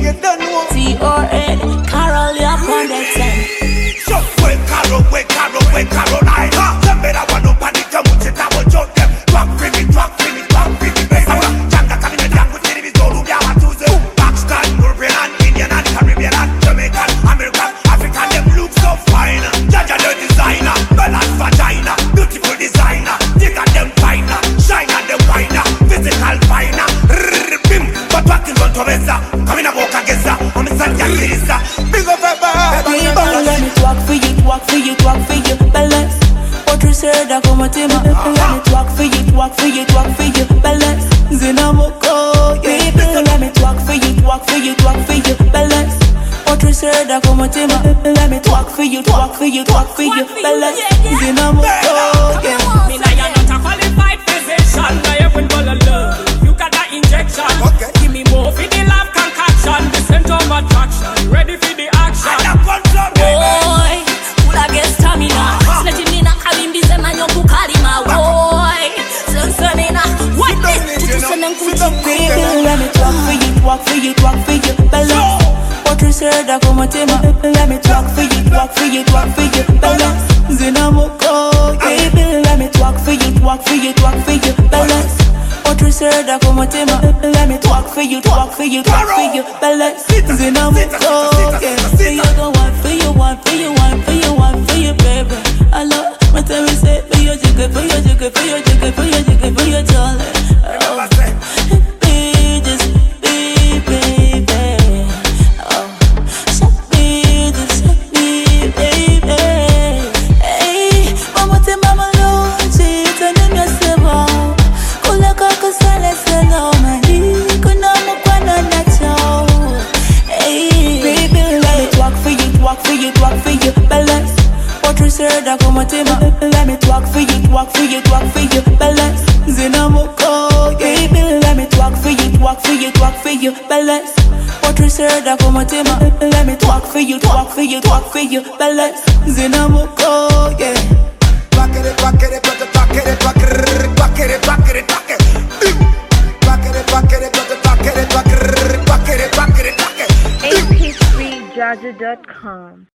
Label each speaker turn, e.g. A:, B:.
A: You don't know.
B: T.O.A. Carol, you're on that time.
C: So, we Caroline. Them better one up and it come with it. I will jump them. Drop for me, baby. Janga coming in down with the Zulu, Yawa, Tuesday. Pakistan, European, Indian, and Caribbean, and Jamaican, American, African, them look so fine. Jaja the designer, balance vagina, beautiful designer. Dig at them finer, shine at them finer, physical finer. Bim, but what is on Torreza? Coming up, Okageza, I'm a Sanya Kirisa. Big up,
B: baby, let me talk for you, balance. What you said, I come to my. Let me talk for you, balance. Zinamoko, baby, let me talk for you, balance. What you said, I come to my. Let me talk for you, balance. Zinamoko, yeah.
D: Me now you're not a qualified physician. I have full of love. You got that injection.
A: Okay.
D: Give me more for the love concoction. The center of attraction. Ready for the action.
B: Boy, full of get stamina. Sledging in a cabin, this and your bukalima. Boy, Sunsanina. What is this? Baby, let me talk for you, balance. What you said, I come to my. Let me talk for you, balance. Zinamoko, baby, let me talk for you, balance. What you said, I come to my. Let me talk for you, balance. Zinamoko, yeah. Say you don't want for you, baby. I love my time we say, for your jigger, darling. Be this, baby. Oh, be this, baby. Hey, mama te mama lo, chita ni myasema. Kula kaka sale sala mali, kuna mukwana na chao. Hey, baby, let me talk for you, balance. What you said, I come to my. Let me talk for you, balance. Zinamoko, baby, let me talk for you, balance. What you said, I come to my. Let me talk for you, balance. Zinamoko, yeah.
A: Back it.
E: AP3Jaja.com